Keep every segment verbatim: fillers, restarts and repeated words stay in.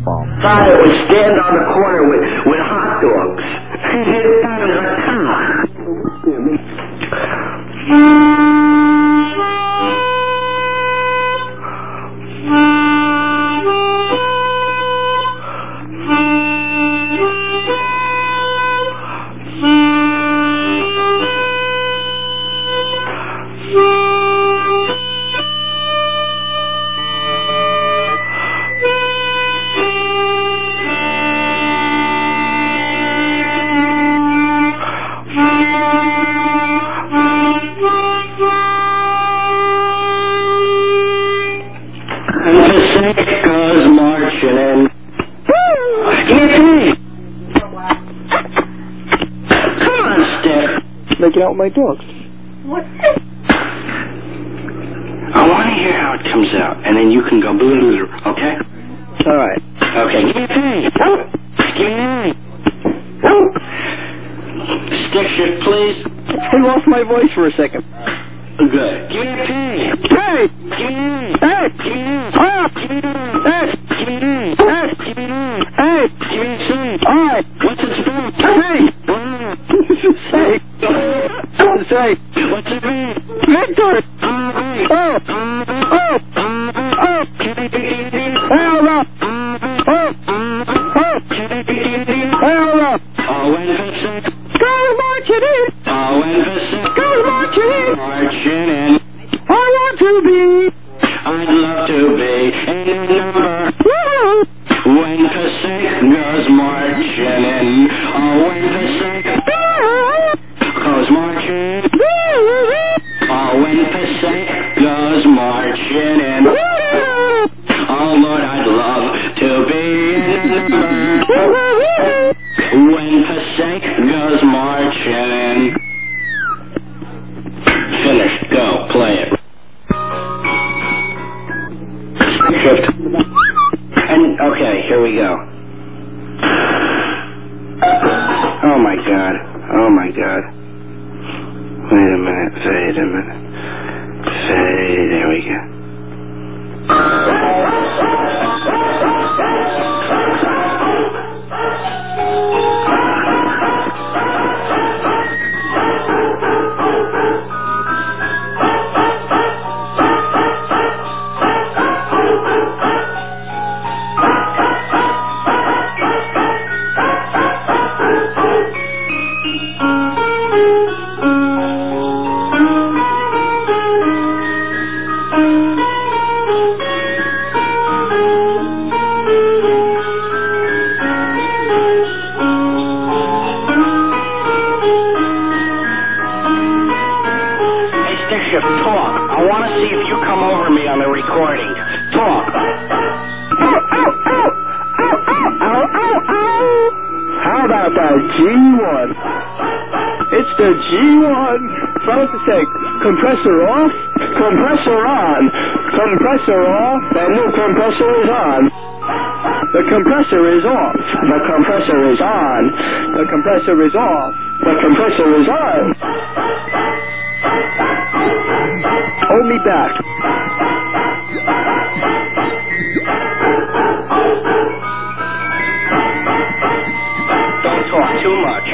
phone. Father would stand on the corner with, with hot dogs. His son was a goes marching in. Give me a penny. Come on, Steph. Making out with my dogs. What? I want to hear how it comes out, and then you can go boo boo, okay? All right. Okay, give me a penny. Give me a penny. Stick shift, please. I lost my voice for a second. Good. Give me a penny. Hey! Give me a penny. Hey! Give me a penny. Ah! Give me a penny. Hey! Give me a penny. Hey! Give me a penny. Hey! Give me a penny. All right. What's it say? Hey! Say! Say! What's it mean? Victor! Oh! Oh! Oh! Oh! Hell no! Oh! Oh! Hell no! Oh, when the sick. Go marching in! Oh, when the sick. Go marching in! Marching in. I want to be! I'd love to be in a number. Woo! When the sick goes marching in. Oh, when the sick goes marching. Oh, when the sick goes marching in. Oh, Lord, I'd love to be in a number. When the sick goes marching in. Finished. Go. Play it. Shift. And, okay, here we go. Oh my god. Oh my god. Wait a minute. Wait a minute. Fade. There we go. Talk. I want to see if you come over me on the recording. Talk. Ow, ow, ow! Ow, ow, ow, ow, ow! How about that G one? It's the G one. Fellas to say, compressor off, compressor on, compressor off, and new compressor is on. The compressor is off. The compressor is on. The compressor is off. The compressor is on. Hold me back. Don't talk too much.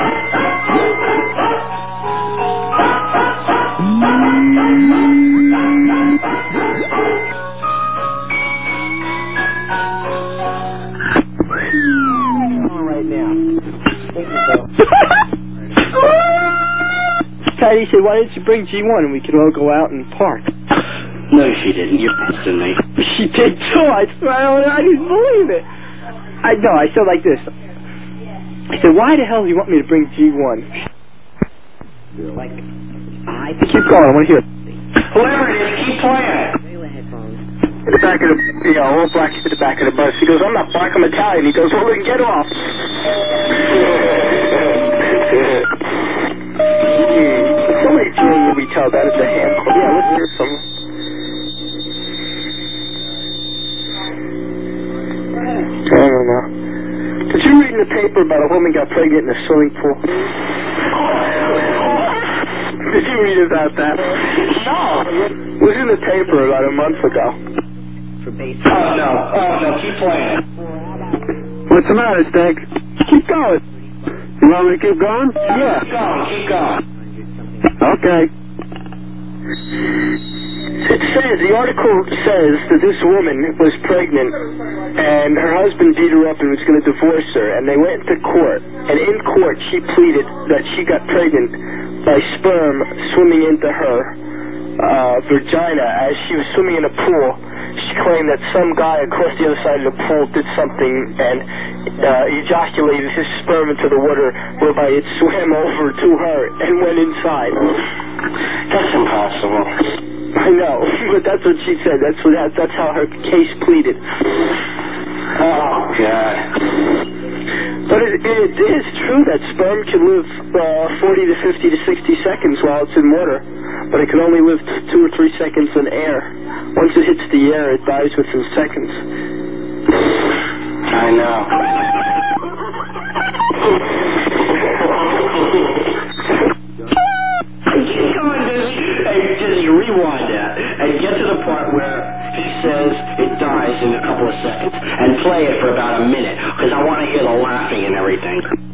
Right now. Patty said, why didn't you bring G one and we could all go out and park? No, she didn't. You're pissing me. She did too. I swear, I, don't, I didn't believe it. I know. I said like this. I said, why the hell do you want me to bring G one? Like, I keep going. I want to hear it. Whoever it is, keep playing it. In the back of the, you know, old black kid at the back of the bus. He goes, I'm not black, I'm Italian. He goes, well, then get off. Somebody will be told that it's a hand club. Yeah, let's hear some. I don't know. Did you read in the paper about a woman got pregnant in a swimming pool? Did you read about that? No. It was in the paper about a month ago. For baseball. Oh, no. Oh, no. Keep playing it. What's the matter, Steak? Keep going. You want me to keep going? Yeah, keep going, keep going. Okay. It says, the article says that this woman was pregnant and her husband beat her up and was going to divorce her, and they went to court, and in court she pleaded that she got pregnant by sperm swimming into her uh, vagina as she was swimming in a pool. She claimed that some guy across the other side of the pool did something and uh, ejaculated his sperm into the water, whereby it swam over to her and went inside. That's impossible. I know, but that's what she said. That's what that's how her case pleaded. Oh, God. But it, it is true that sperm can live uh, forty to fifty to sixty seconds while it's in water, but it can only live two or three seconds in air. Once it hits the air, it dies within seconds. I know. Keep going, just, hey, just rewind that and get to the part where he says it dies in a couple of seconds and play it for about a minute because I want to hear the laughing and everything.